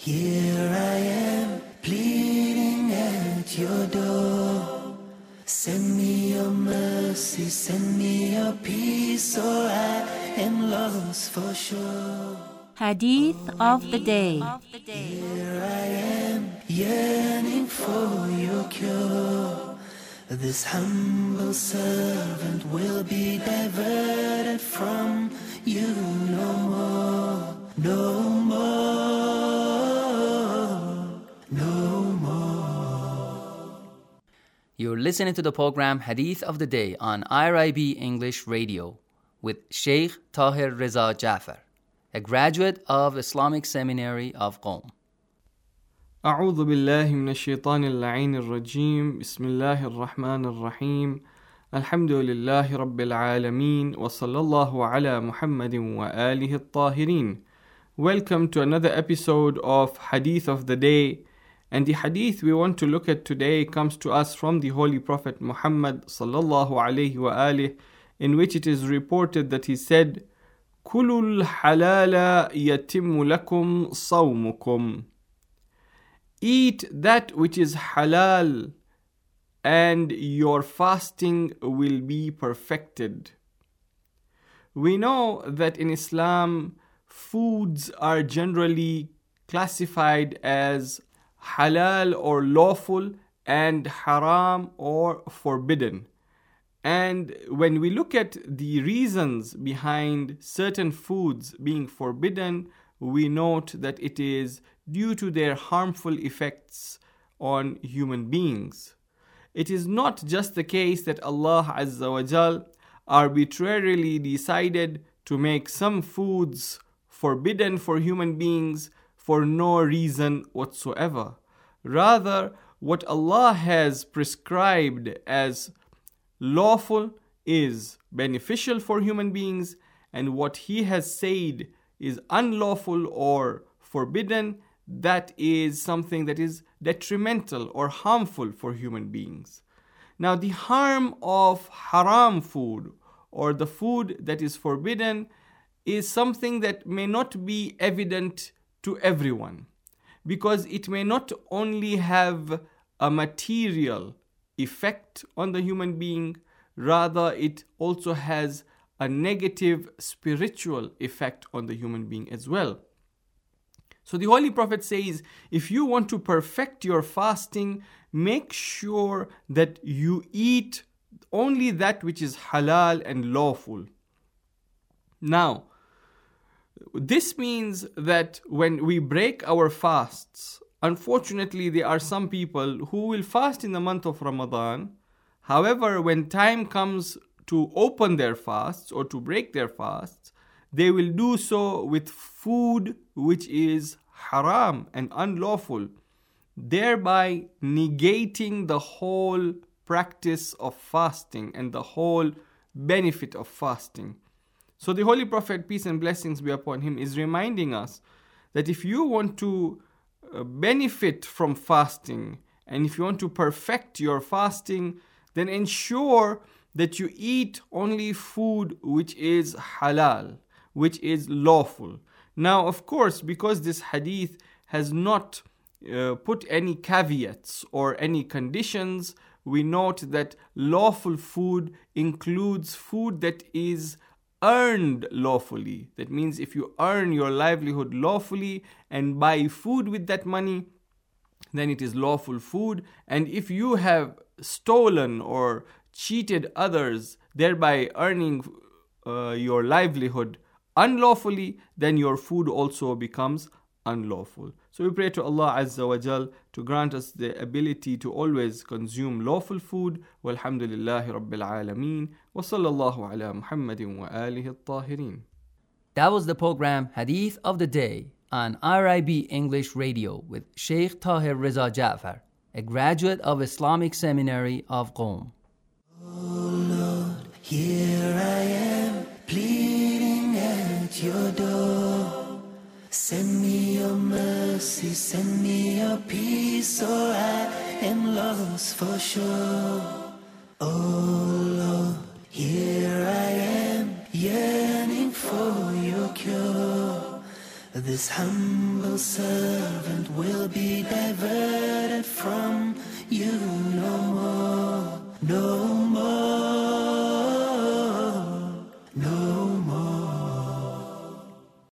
Here I am, pleading at your door. Send me your mercy, send me your peace, or I am lost for sure. Hadith of the Day. Here I am, yearning for your cure. This humble servant will be diverted from you no more, no more, no more. You're listening to the program Hadith of the Day on IRIB English Radio with Sheikh Tahir Reza Jaffer, a graduate of Islamic Seminary of Qom. أعوذ بالله من الشيطان اللعين الرجيم بسم الله الرحمن الرحيم الحمد لله رب العالمين وصلى الله على محمد وآله الطاهرين. Welcome to another episode of Hadith of the Day, and the hadith we want to look at today comes to us from the Holy Prophet Muhammad sallallahu alayhi wa alihi, in which it is reported that he said, كُلُوا الْحَلَالَ يَتِمُّ لَكُمْ صَوْمُكُمْ. Eat that which is halal, and your fasting will be perfected. We know that in Islam, foods are generally classified as halal or lawful and haram or forbidden. And when we look at the reasons behind certain foods being forbidden, we note that it is due to their harmful effects on human beings. It is not just the case that Allah Azza wa Jal arbitrarily decided to make some foods forbidden for human beings for no reason whatsoever. Rather, what Allah has prescribed as lawful is beneficial for human beings, and what He has said is unlawful or forbidden, that is something that is detrimental or harmful for human beings. Now, the harm of haram food or the food that is forbidden is something that may not be evident to everyone, because it may not only have a material effect on the human being, rather it also has a negative spiritual effect on the human being as well. So the Holy Prophet says, if you want to perfect your fasting, make sure that you eat only that which is halal and lawful. Now, this means that when we break our fasts, unfortunately there are some people who will fast in the month of Ramadan. However, when time comes to open their fasts or to break their fasts, they will do so with food which is haram and unlawful, thereby negating the whole practice of fasting and the whole benefit of fasting. So the Holy Prophet, peace and blessings be upon him, is reminding us that if you want to benefit from fasting and if you want to perfect your fasting, then ensure that you eat only food which is halal, which is lawful. Now, of course, because this hadith has not put any caveats or any conditions, we note that lawful food includes food that is earned lawfully. That means if you earn your livelihood lawfully and buy food with that money, then it is lawful food. And if you have stolen or cheated others, thereby earning your livelihood unlawfully, then your food also becomes unlawful. So we pray to Allah Azza wa Jal to grant us the ability to always consume lawful food. Walhamdulillahi Rabbil Alameen. Wa sallallahu ala Muhammadin wa alihi al-tahirin. That was the program Hadith of the Day on IRIB English Radio with Sheikh Tahir Reza Jaffer, a graduate of Islamic Seminary of Qom. Oh Lord, here I am, pleading at your door. Send me your mercy, send me your peace, or I am lost for sure. Oh Lord, here I am, yearning for your cure. This humble servant will be diverted from you.